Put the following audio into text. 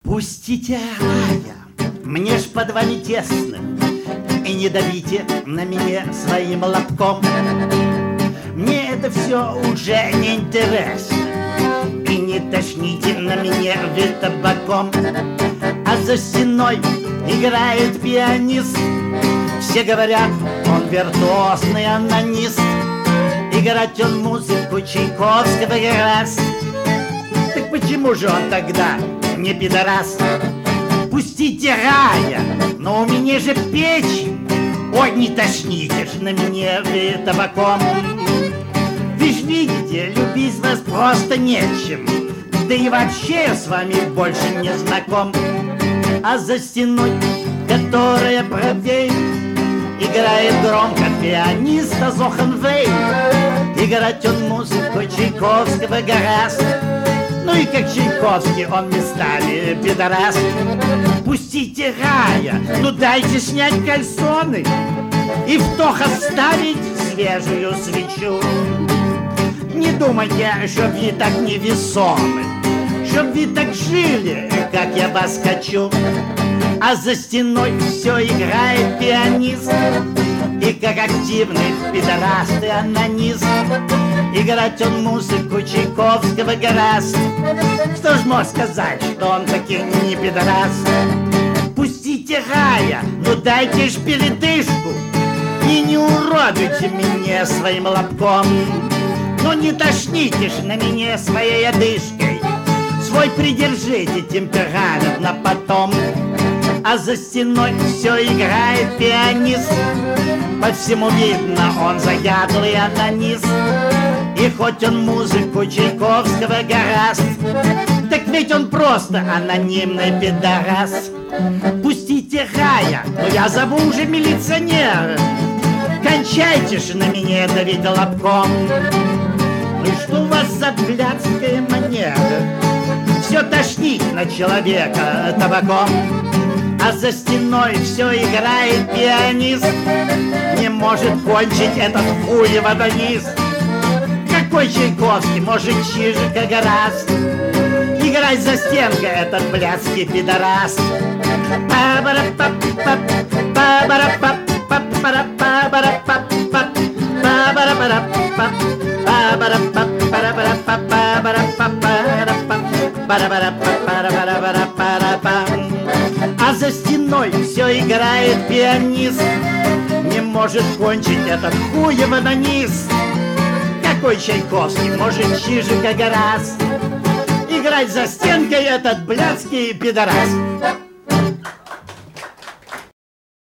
Пустите рая, мне ж под вами тесно, и не давите на меня своим лобком. Мне это все уже не интересно, и не тошните на меня вы табаком. А за стеной играет пианист. Все говорят, он виртуозный анонист. Играть он музыку Чайковского раз. Так почему же он тогда не пидорас? Пустите рая, но у меня же печень. Ой, не тошните ж на меня вы табаком. Вы ж видите, любить вас просто нечем. Да и вообще я с вами больше не знаком. А за стеной, которая правее, играет громко пианист Азохенвейн. Играть он музыку Чайковского гораст. Ну и как Чайковский он местами пидорас. Пустите рая, ну дайте снять кальсоны и в тох оставить свежую свечу. Не думайте, чтоб вы так невесомы, чтоб вы так жили, как я вас хочу. А за стеной все играет пианист, и как активный пидорас и анонист. Играть он музыку Чайковского гораст. Кто ж может сказать, что он таки не пидорас? Пустите рая, ну дайте ж передышку и не уродуйте меня своим лобком. Ну не тошните ж на меня своей одышкой. Свой придержите темперамент на потом. А за стеной все играет пианист. По всему видно, он заядлый анонист. И хоть он музыку Чайковского гораст, так ведь он просто анонимный пидорас. Пустите рая, но я зову уже милиционера. Кончайте же на меня давить лобком. Ну и что у вас за блядская манера? Все тошнит на человека табаком. А за стеной все играет пианист. Не может кончить этот хуев анонист. Какой Чайковский может чижика гораст? Играть за стенкой этот блядский пидорас. А за стеной все играет пианист. Не может кончить этот хуев анонист. Какой Чайковский может чижика гораст? Играть за стенкой этот блядский пидорас.